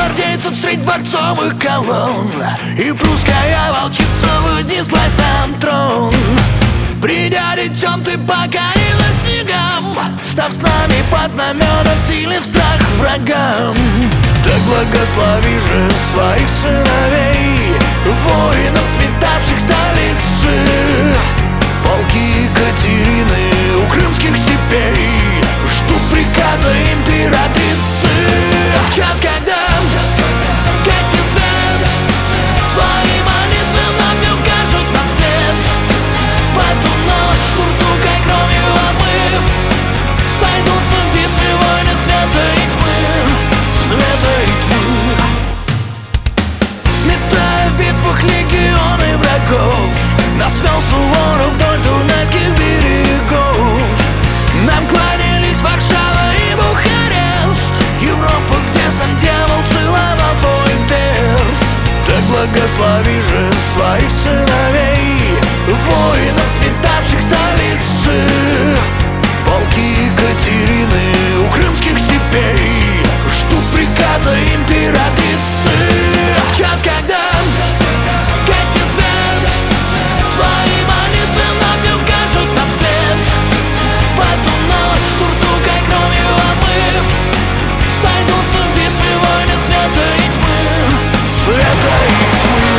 гвардейцев средь дворцовых колонн, и прусская волчица вознеслась на трон. Придя детем, ты покорила снегам, став с нами под знамена, вселив страх врагам. Так благослови же своих сыновей, воинов, сметавших столицы, полки Екатерины у крымских степей ждут приказа императрицы. В час, когда гаснет свет, твои молитвы вновь укажут нам след. В эту ночь туртукой кровью омыв, сойдутся в битве войны света и тьмы, света и тьмы. Сметая в битвах легионы врагов, нас вел Суворов вдоль дунайских берегов. Нам кланялись Варшава и Бухарест, Европа, где сам дьявол целовал твой перст. Так благослови же своих сыновей, воинов, сметавших столицы, полки Екатерины у крымских степей ждут приказа императрицы. В час, когда гаснет свет, твои молитвы вновь укажут нам след. В эту ночь туртукой кровью омыв, сойдутся в битве войны света и тьмы, света и тьмы.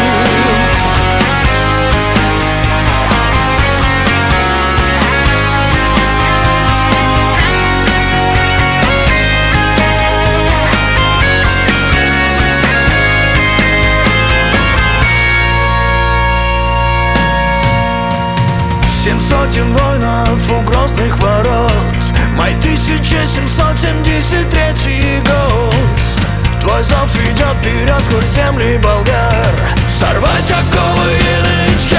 Сотен воинов у грозных ворот, май 1773 год. Твой зов идет вперед сквозь земли болгар, сорвать оковы янычар.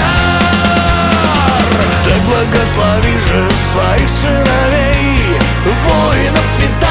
Так благослови же своих сыновей, воинов, сметавших